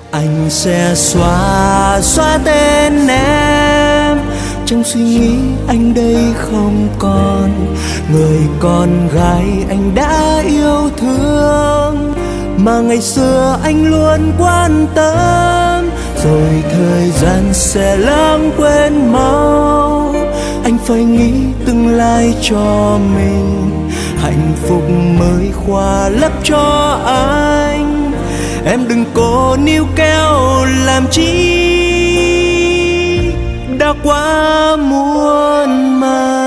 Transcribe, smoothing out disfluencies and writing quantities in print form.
Anh sẽ xóa tên em, trong suy nghĩ anh đây không còn người con gái anh đã yêu thương, mà ngày xưa anh luôn quan tâm. Rồi thời gian sẽ lãng quên mau, anh phải nghĩ tương lai cho mình, hạnh phúc mới khỏa lấp cho anh. Em đừng cố níu kéo làm chi, đã quá muộn màng.